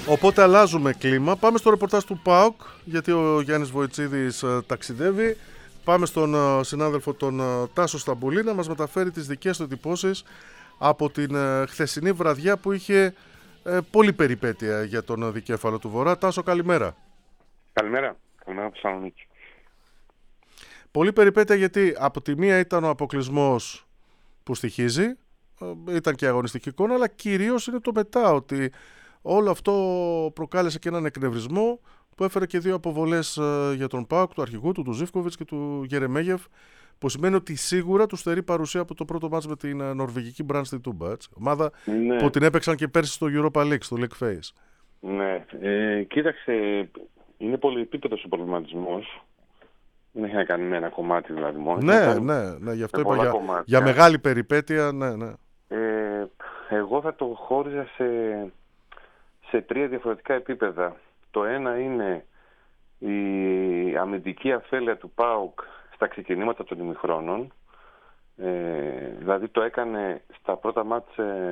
Οπότε αλλάζουμε κλίμα. Πάμε στο ρεπορτάζ του ΠΑΟΚ, γιατί ο Γιάννης Βοητσίδης ταξιδεύει. Πάμε στον συνάδελφο τον Τάσο Σταμπουλή να μας μεταφέρει τις δικές του εντυπώσεις από την χθεσινή βραδιά που είχε πολύ περιπέτεια για τον δικέφαλο του Βορρά. Τάσο, καλημέρα. Καλημέρα. Καλημέρα από Θεσσαλονίκη. Πολύ περιπέτεια γιατί από τη μία ήταν ο αποκλεισμός που στοιχίζει, ήταν και αγωνιστική εικόνα, αλλά κυρίως είναι το μετά, ότι όλο αυτό προκάλεσε και έναν εκνευρισμό που έφερε και δύο αποβολές για τον ΠΑΟΚ, του αρχηγού του Ζίβκοβιτς και του Γερεμέγεφ, που σημαίνει ότι σίγουρα του στερεί παρουσία από το πρώτο μάτς με την νορβηγική Μπραντ στη Τούμπα. Ομάδα που την έπαιξαν και πέρσι στο Europa League, στο League Phase. Ναι, κοίταξε, είναι πολυεπίπεδος ο προβληματισμός. Δεν έχει να κάνει με ένα κομμάτι δηλαδή μόνο. Ναι, γι' αυτό είπα για μεγάλη περιπέτεια, ναι. Εγώ θα το χώριζα σε τρία διαφορετικά επίπεδα. Το ένα είναι η αμυντική αφέλεια του ΠΑΟΚ στα ξεκινήματα των ημιχρόνων. Δηλαδή το έκανε στα πρώτα μάτς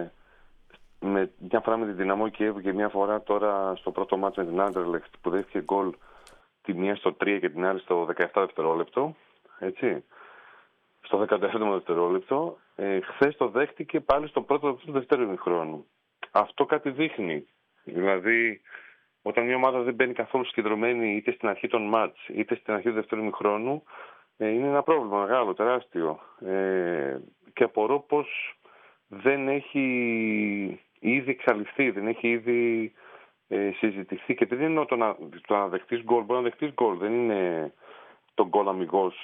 μια φορά με την Δυναμό Κιέβου και μια φορά τώρα στο πρώτο μάτς με την Άντερλεχτ που δέχτηκε γκολ τη μία στο 3 και την άλλη στο 17 δευτερόλεπτο. Έτσι. Στο 17 δευτερόλεπτο. Χθες το δέχτηκε πάλι στο πρώτο του δεύτερου ημιχρόνου. Αυτό κάτι δείχνει. Δηλαδή, όταν μια ομάδα δεν μπαίνει καθόλου συγκεντρωμένη είτε στην αρχή των μάτς είτε στην αρχή του δεύτερου ημιχρόνου, είναι ένα πρόβλημα μεγάλο, τεράστιο. Και απορώ πως δεν έχει ήδη εξαλειφθεί, δεν έχει ήδη συζητηθεί. Και δεν είναι το να δεχτείς γκολ. Μπορεί να δεχτείς γκολ. Δεν είναι το γκολ αμιγώς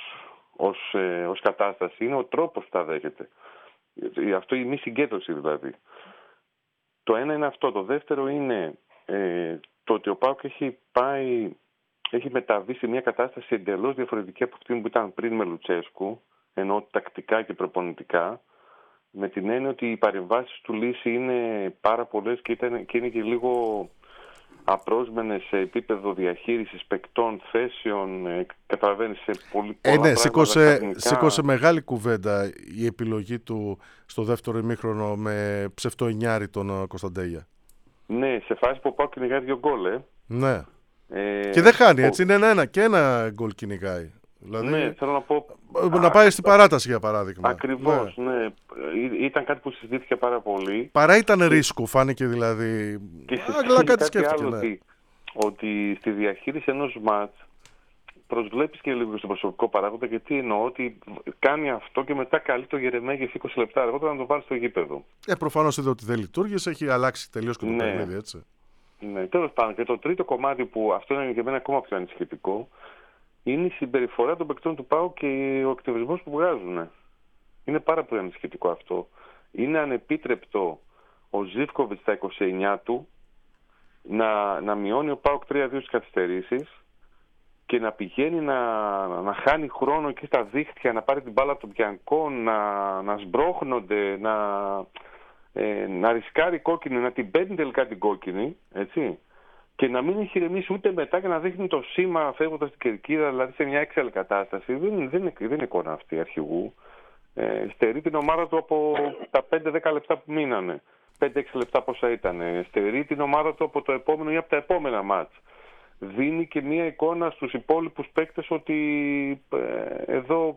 ως κατάσταση. Είναι ο τρόπος που τα δέχεται. Αυτό η μη συγκέντρωση δηλαδή. Το ένα είναι αυτό. Το δεύτερο είναι το ότι ο ΠΑΟΚ έχει μεταβεί σε μια κατάσταση εντελώς διαφορετική από αυτή που ήταν πριν με Λουτσέσκου, ενώ τακτικά και προπονητικά, με την έννοια ότι οι παρεμβάσεις του Λύση είναι πάρα πολλές και είναι και λίγο απρόσμενες σε επίπεδο διαχείρισης παικτών, θέσεων, καταλαβαίνεις, σε πολλά πράγματα. Σήκωσε μεγάλη κουβέντα η επιλογή του στο δεύτερο ημίχρονο με ψευτοενιάρη τον Κωνσταντέλια. Ναι, σε φάση που πάω κυνηγάει 2 γκολ. Ναι. Και δεν χάνει, έτσι, είναι ένα γκολ κυνηγάει. Δηλαδή, ναι, θέλω να πω. Να πάει στην παράταση για παράδειγμα. Ακριβώς, ναι. Ήταν κάτι που συζητήθηκε πάρα πολύ. Παρά ήταν ρίσκο, φάνηκε δηλαδή. Αλλά κάτι σκέφτηκε. Ναι. Ότι στη διαχείριση ενός μάτς προσβλέπεις και λίγο στον προσωπικό παράγοντα, γιατί εννοώ ότι κάνει αυτό και μετά καλεί το Γερεμέγεφ 20 λεπτά αργότερα να το βάλει στο γήπεδο. Προφανώς είδε ότι δεν λειτουργήσε, έχει αλλάξει τελείως και το παιχνίδι, έτσι. Ναι, τέλος πάντων. Και το τρίτο κομμάτι που αυτό είναι για μένα ακόμα πιο ανησυχητικό, είναι η συμπεριφορά των παικτών του ΠΑΟ και ο εκτελεσμός που βγάζουν. Είναι πάρα πολύ ανησυχητικό αυτό. Είναι ανεπίτρεπτο ο Ζίβκοβιτς στα 29 του να μειώνει ο ΠΑΟΚ 3-2 στις καθυστερήσεις και να πηγαίνει να χάνει χρόνο και στα δίχτυα, να πάρει την μπάλα από τον Μπιανκό, να σμπρώχνονται, να ρισκάρει κόκκινη, να την παίρνει τελικά την κόκκινη, έτσι. Και να μην έχει ηρεμήσει ούτε μετά και να δείχνει το σήμα φεύγοντας την κερκίδα, δηλαδή σε μια έξαλλη κατάσταση. Δεν είναι εικόνα αυτή αρχηγού. Στερεί την ομάδα του από τα 5-10 λεπτά που μείνανε. 5-6 λεπτά πόσα ήταν. Στερεί την ομάδα του από το επόμενο ή από τα επόμενα μάτς. Δίνει και μια εικόνα στους υπόλοιπους παίκτες ότι εδώ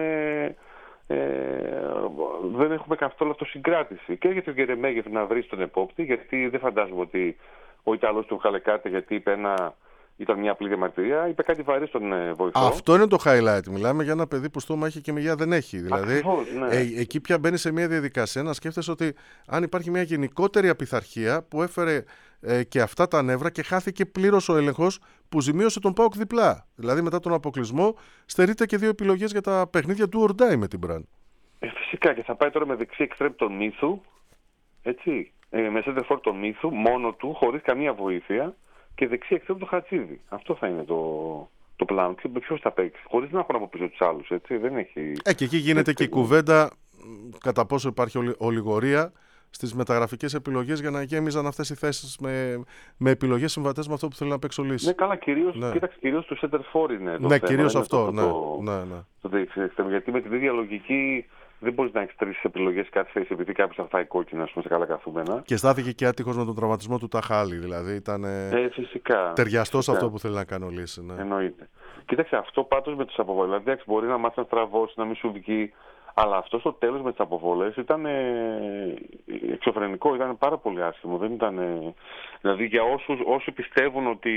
δεν έχουμε καθόλου αυτοσυγκράτηση. Και για τον Γερεμέγεφ να βρει τον επόπτη, γιατί δεν φαντάζομαι ότι ο Ιταλός του βγάλε κάτι γιατί ήταν μια απλή διαμαρτυρία, είπε κάτι βαρύ στον βοηθό. Αυτό είναι το highlight. Μιλάμε για ένα παιδί που στόμα έχει και μυγεία δεν έχει. Δηλαδή, ακριβώς, ναι. Εκεί πια μπαίνει σε μια διαδικασία να σκέφτεσαι ότι αν υπάρχει μια γενικότερη απειθαρχία που έφερε και αυτά τα νεύρα και χάθηκε πλήρως ο έλεγχος που ζημίωσε τον ΠΑΟΚ διπλά. Δηλαδή μετά τον αποκλεισμό στερείται και δύο επιλογές για τα παιχνίδια του or die με την Μπραν. Φυσικά, και θα πάει τώρα με δεξί εξτρέμ τον Μίθου, έτσι, με σέντερφορ τον Μίθου, μόνο του, χωρίς καμία βοήθεια, και δεξί εξτρέμ το Χατσίδη. Αυτό θα είναι το πλάνο. Και ποιος θα παίξει, χωρίς να έχουν από πίσω τους άλλους, έτσι, δεν έχει. Και εκεί γίνεται και η κουβέντα κατά πόσο υπάρχει ολιγορία στις μεταγραφικές επιλογές για να γέμιζαν αυτές οι θέσεις με επιλογές συμβατές με αυτό που θέλει να παίξει ο Λύση. Ναι, καλά, κοίταξε, κυρίως του center for είναι. Ναι, κυρίως αυτό. Γιατί με την ίδια λογική δεν μπορείς να έχεις 3 επιλογές κάθε θέση επειδή κάποιος θα φάει κόκκινα, ας πούμε, σε καλά καθούμενα. Και στάθηκε και άτυχος με τον τραυματισμό του Ταχάλη. Δηλαδή ήταν ταιριαστός αυτό που θέλει να κάνει ο Λύση. Ναι. Εννοείται. Κοίταξε, αυτό πάντως με τις αποβολές. Δηλαδή, μπορεί να μάθει να στραβώσει, να μην σου βγει. Αλλά αυτό στο τέλος με τις αποβολές ήταν εξωφρενικό, ήταν πάρα πολύ άσχημο. Δεν ήταν, δηλαδή για όσοι πιστεύουν ότι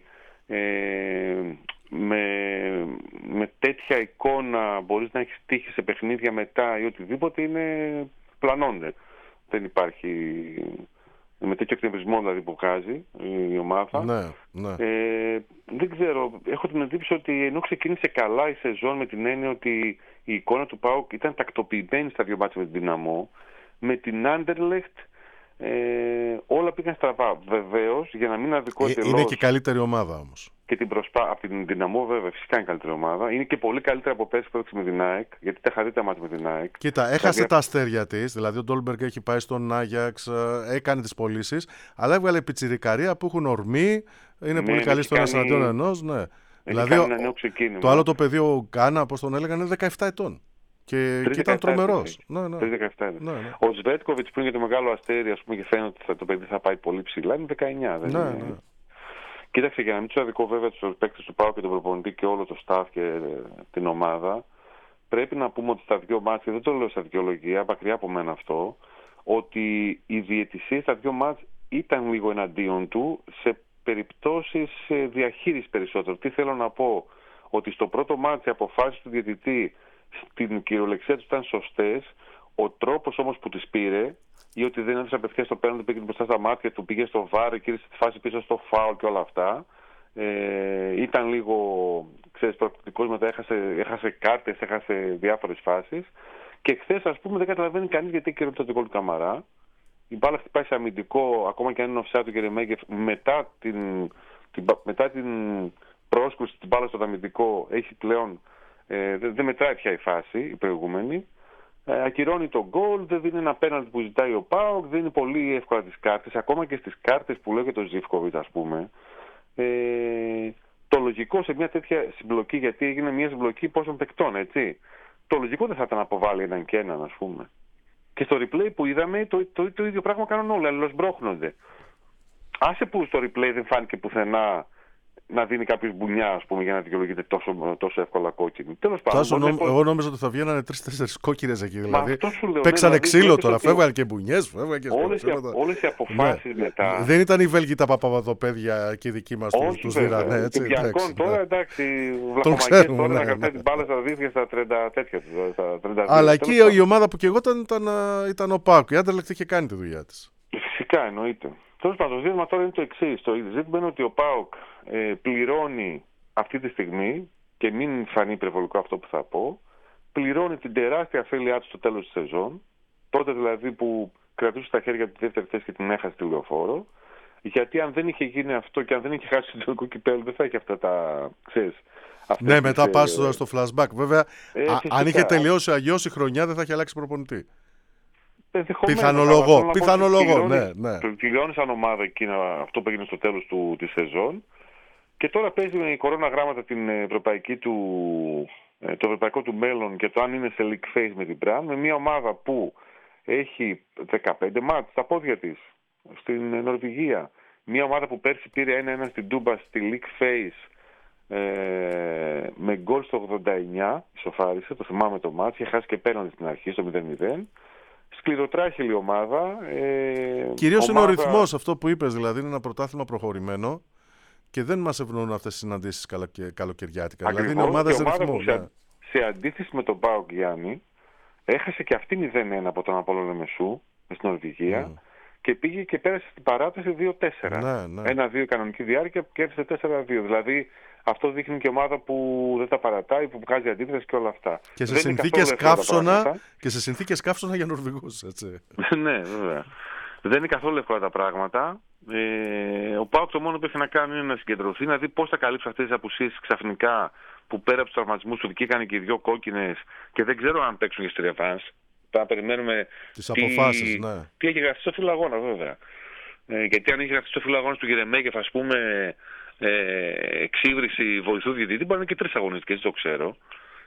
με τέτοια εικόνα μπορείς να έχεις τύχει σε παιχνίδια μετά ή οτιδήποτε, πλανώνται. Δεν υπάρχει, με τέτοιο εκνευρισμό δηλαδή που βγάζει η ομάδα. Ναι. Δεν ξέρω, έχω την εντύπωση ότι ενώ ξεκίνησε καλά η σεζόν με την έννοια ότι η εικόνα του ΠΑΟΚ ήταν τακτοποιημένη στα 2 μάτια με την Δυναμό, με την Άντερλεχτ όλα πήγαν στραβά. Βεβαίως, για να μην αδικό εντελώς. Είναι και καλύτερη ομάδα όμως. Και από την Δυναμό, βέβαια, φυσικά είναι καλύτερη ομάδα. Είναι και πολύ καλύτερη από πέρσι που έδειξε με την ΑΕΚ, γιατί τα είχα δει τα μάτια με την ΑΕΚ. Κοίτα, έχασε τα αστέρια της, δηλαδή ο Ντόλμπεργκ έχει πάει στον Άγιαξ, έκανε τις πωλήσεις, αλλά έβγαλε πιτσιρικαρία που έχουν ορμή, είναι πολύ καλή στο ένας εναντίον ενός. Ναι. Δηλαδή, το άλλο το παιδί, ο Γκάνα, όπως τον έλεγαν, είναι 17 ετών. Και ήταν τρομερός. Ναι. Ο Σβέτκοβιτς που είναι για το μεγάλο αστέρι, ας πούμε, και φαίνεται ότι το παιδί θα πάει πολύ ψηλά, είναι 19. Ναι. Κοίταξε, για να μην τους αδικό βέβαια τους παίκτες του ΠΑΟΚ και τον προπονητή και όλο το staff και την ομάδα, πρέπει να πούμε ότι στα 2 μάτς, και δεν το λέω στα δικαιολογία, μακριά από μένα αυτό, ότι η διαιτησία στα 2 μάτς ήταν λίγο εναντίον του σε περιπτώσεις διαχείρισης περισσότερο. Τι θέλω να πω, ότι στο πρώτο μάτς οι αποφάσεις του διαιτητή στην κυριολεξία του ήταν σωστές, ο τρόπος όμως που τις πήρε, ή ότι δεν έδωσε απευθείας το πέναλτι, πήγε μπροστά στα μάτια του, πήγε στο βάρ, γύρισε τη φάση πίσω στο φάουλ και όλα αυτά, ήταν λίγο, ξέρεις, προκλητικός, μετά έχασε κάρτες, έχασε διάφορες φάσεις, και χθες, ας πούμε, δεν καταλαβαίνει κανείς γιατί κέρδισε το γκολ του Καμαρά. Η μπάλα χτυπάει σε αμυντικό, ακόμα και αν είναι offside του Γερεμέγεφ, μετά την πρόσκρουση της μπάλας στο αμυντικό, έχει πλέον, δεν μετράει πια η φάση, η προηγούμενη. Ακυρώνει τον γκολ, δεν δίνει ένα πέναλτι που ζητάει ο ΠΑΟΚ, δίνει πολύ εύκολα τις κάρτες, ακόμα και στις κάρτες που λέω για τον Ζίβκοβιτς, ας πούμε. Το λογικό σε μια τέτοια συμπλοκή, γιατί έγινε μια συμπλοκή πόσων παικτών, έτσι. Το λογικό δεν θα ήταν να αποβάλει έναν και έναν, ας πούμε. Και στο replay που είδαμε, το ίδιο πράγμα κάνουν όλοι, αλληλοσμπρώχνονται. Άσε που στο replay δεν φάνηκε πουθενά να δίνει κάποιος μπουνιά, ας πούμε, για να δικαιολογείται τόσο εύκολα κόκκινη. Τέλος πάντων. Εγώ νόμιζα ότι θα βγαίνανε 3-4 κόκκινες εκεί. Δηλαδή, παίξανε ξύλο τώρα, φεύγανε και μπουνιές, φεύγανε και όλες οι αποφάσεις μετά. Δεν ήταν οι Βέλγοι τα παπαπαδοπαίδια και οι δικοί μας τους δίρανε, έτσι. Τώρα, εντάξει, βλαχομαγές τώρα να κρατάει την μπάλα στα δίθια στα 30 τέτοια. Αλλά εκεί η ομάδα που και εγώ ήταν ο ΠΑΟΚ. Η Άντερλεχτ είχε κάνει τη δουλειά της. Φυσικά, εννοείται. Τέλος πάντων, το ζήτημα τώρα είναι το εξής. Το ζήτημα είναι ότι ο ΠΑΟΚ πληρώνει αυτή τη στιγμή, και μην φανεί υπερβολικό αυτό που θα πω, πληρώνει την τεράστια αφέλειά του στο τέλος της σεζόν, τότε δηλαδή που κρατούσε στα χέρια του τη δεύτερη θέση και την έχασε τη Λεωφόρο, γιατί αν δεν είχε γίνει αυτό και αν δεν είχε χάσει το τελικό κυπέλλο, δεν θα είχε αυτά τα, ξέρεις. Ναι, μετά πας στο flashback. Βέβαια, αν είχε τελειώσει αγιώς η χρονιά, δεν θα είχε αλλάξει προπονητή. Πιθανολογώ, ναι. Πληρώνει σαν ομάδα εκείνα αυτό που έγινε στο τέλος της σεζόν, και τώρα παίζει με η κορώνα γράμματα το ευρωπαϊκό του μέλλον και το αν είναι σε league phase με την Μπραν, με μια ομάδα που έχει 15 μάτς στα πόδια της στην Νορβηγία. Μια ομάδα που πέρσι πήρε 1-1 στην Τούμπα στη league phase με γκολ στο 89, ισοφάρισε, το θυμάμαι το μάτς, είχε χάσει και πέναλτι στην αρχή στο 0-0. Σκληροτράχηλη ομάδα. Κυρίως είναι ο ρυθμός, αυτό που είπες, δηλαδή είναι ένα πρωτάθλημα προχωρημένο και δεν μας ευνοούν αυτές τις συναντήσεις καλοκαιριάτικα. Ακριβώς, δηλαδή είναι ομάδα σε ρυθμό. Σε αντίθεση με τον ΠΑΟΚ, Γιάννη, έχασε και αυτή 0-1 από τον Απόλλωνα Μεσού στην Νορβηγία και πήγε και πέρασε στην παράταση 2-4. 1-2 κανονική διάρκεια και έφτασε 4-2. Δηλαδή αυτό δείχνει και ομάδα που δεν τα παρατάει, που βγάζει αντίθεση και όλα αυτά. Και σε συνθήκες καύσωνα για Νορβηγούς, έτσι. Ναι, βέβαια. Δεν είναι καθόλου εύκολα τα πράγματα. Ο ΠΑΟΚ το μόνο που έχει να κάνει είναι να συγκεντρωθεί, να δει πώς θα καλύψει αυτές τις απουσίες ξαφνικά, που πέρα από τους τραυματισμούς του βγήκαν και οι 2 κόκκινες και δεν ξέρω αν παίξουν για στη ρεβάνς. Θα περιμένουμε τις αποφάσεις, ναι. Τι έχει γραφτεί στο φιλαγόνα, βέβαια. Γιατί αν έχει γραφτεί στο φιλαγόνα του Γερεμέγεφ, ας πούμε, εξύβριση βοηθού διαιτητή, μπορεί να είναι και 3 αγωνιστικές, δεν το ξέρω.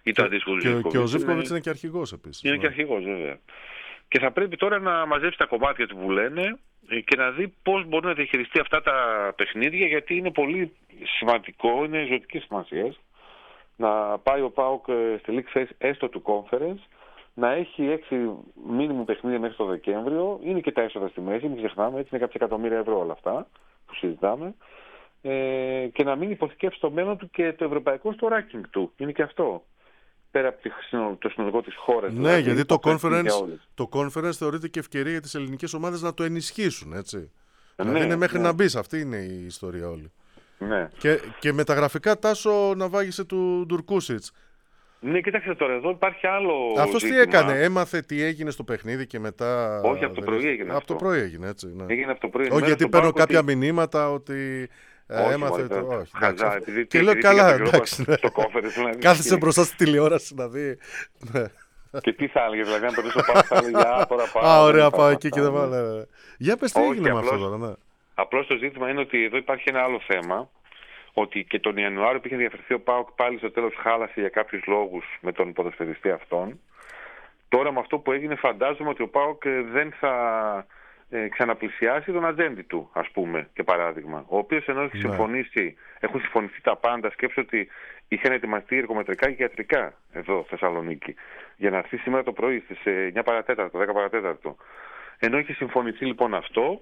ή το αντίστοιχο του Ζίβκοβιτς. Και ο Ζίβκοβιτς είναι και αρχηγός επίσης. Είναι και αρχηγός, βέβαια. Και θα πρέπει τώρα να μαζέψει τα κομμάτια του που λένε και να δει πώς μπορεί να διαχειριστεί αυτά τα παιχνίδια, γιατί είναι πολύ σημαντικό, είναι ζωτικής σημασίας να πάει ο ΠΑΟΚ στη League Phase έστω του Conference, να έχει 6 μίνιμουμ παιχνίδια μέχρι το Δεκέμβριο. Είναι και τα έσοδα στη μέση, μην ξεχνάμε, έτσι είναι κάποια εκατομμύρια ευρώ όλα αυτά που συζητάμε. Και να μην υποθηκεύσει το μέλλον του και το ευρωπαϊκό στο ranking του. Είναι και αυτό. Πέρα από το συνολικό της χώρας. Ναι, δηλαδή, γιατί το conference θεωρείται και ευκαιρία για τις ελληνικές ομάδες να το ενισχύσουν, έτσι. Δηλαδή είναι μέχρι να μπεις, αυτή είναι η ιστορία όλη. Ναι. Και με τα γραφικά, Τάσο, να βάγισε του Ντουρκούσιτς. Ναι, κοίταξε τώρα, εδώ υπάρχει άλλο. Αυτός τι έκανε, έμαθε τι έγινε στο παιχνίδι και μετά. Όχι, από το πρωί έγινε. Από το πρωί έγινε, έτσι. Ναι. Έγινε από το πρωί. Όχι, γιατί παίρνω κάποια μηνύματα ότι. Έμαθε το. Όχι. Χαζά, και λέω καλά, εντάξει. Κάθισε μπροστά στη τηλεόραση να δει. Και τι θα έλεγε, δηλαδή, αν περνούσε πάνω, θα έλεγε τώρα πάω. Α, ωραία, πάω εκεί και δεν πάω. Για πες τι έγινε με αυτό τώρα. Απλώς το ζήτημα είναι ότι εδώ υπάρχει ένα άλλο θέμα. Ότι και τον Ιανουάριο που είχε ενδιαφερθεί ο ΠΑΟΚ πάλι στο τέλος χάλασε για κάποιους λόγους με τον ποδοσφαιριστή αυτόν. Τώρα με αυτό που έγινε φαντάζομαι ότι ο ΠΑΟΚ δεν θα ξαναπλησιάσει τον ατζέντη του, ας πούμε, και παράδειγμα. Ο οποίος ενώ έχει έχουν συμφωνηθεί τα πάντα, σκέψου ότι είχαν ετοιμαστεί εργομετρικά και ιατρικά εδώ Θεσσαλονίκη για να έρθει σήμερα το πρωί στις 9 παρατέταρτο, 10 παρατέταρτο. Ενώ είχε συμφωνηθεί λοιπόν αυτό,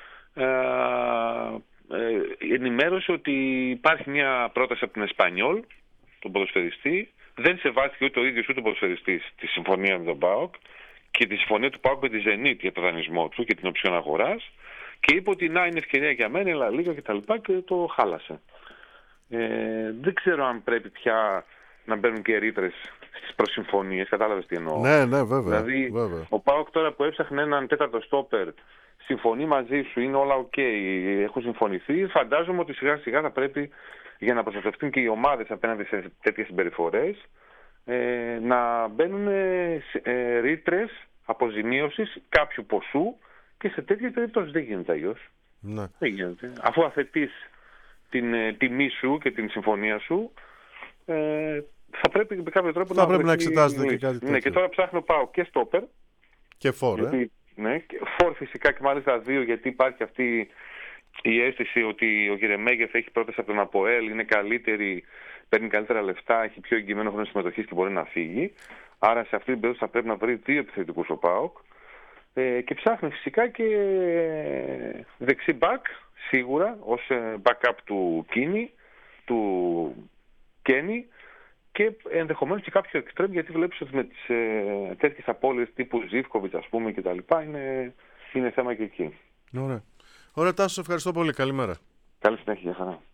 ενημέρωσε ότι υπάρχει μια πρόταση από την Εσπανιόλ, τον ποδοσφαιριστή. Δεν σεβάστηκε ούτε ο ίδιος ούτε ο ποδοσφαιριστής τη συμφωνία με τον ΠΑΟΚ και τη συμφωνία του ΠΑΟΚ με τη Zenit για το δανεισμό του και την οψιόν αγοράς, και είπε ότι να είναι ευκαιρία για μένα, αλλά λίγα και τα λοιπά, και το χάλασε. Δεν ξέρω αν πρέπει πια να μπαίνουν και ρήτρες στις προσυμφωνίες, κατάλαβες τι εννοώ. Ναι, βέβαια. Δηλαδή, βέβαια. Ο ΠΑΟΚ τώρα που έψαχνε έναν τέταρτο στόπερ, συμφωνεί μαζί σου, είναι όλα ok, έχουν συμφωνηθεί. Φαντάζομαι ότι σιγά σιγά θα πρέπει, για να προστατευτούν και οι ομάδες απέναντι σε τέτοιες συμπεριφορές, να μπαίνουν ρήτρες αποζημίωσης κάποιου ποσού, και σε τέτοιες περιπτώσεις δεν γίνεται αλλιώς. Ναι. Δεν γίνεται. Αφού αθετείς την τιμή σου και την συμφωνία σου, θα πρέπει με κάποιο τρόπο να εξετάζεται και κάτι τέτοιο. Ναι, και τώρα ψάχνω πάω και στόπερ. Και φόρ, Ναι, φόρ φυσικά, και μάλιστα 2, γιατί υπάρχει αυτή η αίσθηση ότι ο Γερεμέγεφ έχει πρόταση από τον ΑΠΟΕΛ, είναι καλύτερη, παίρνει καλύτερα λεφτά, έχει πιο εγγυημένο χρόνο συμμετοχής και μπορεί να φύγει. Άρα σε αυτή την περίπτωση θα πρέπει να βρει 2 επιθετικούς ο ΠΑΟΚ. Και ψάχνει φυσικά και δεξί back, σίγουρα, ως backup του Κένι, και ενδεχομένως και κάποιο extreme, γιατί βλέπεις ότι με τις τέτοιες απώλειες τύπου Ζίβκοβιτς, ας πούμε, και τα λοιπά, είναι θέμα και εκεί. Ωραία, Τάσο, ευχαριστώ πολύ. Καλημέρα. Καλή συνέχεια, χαρά.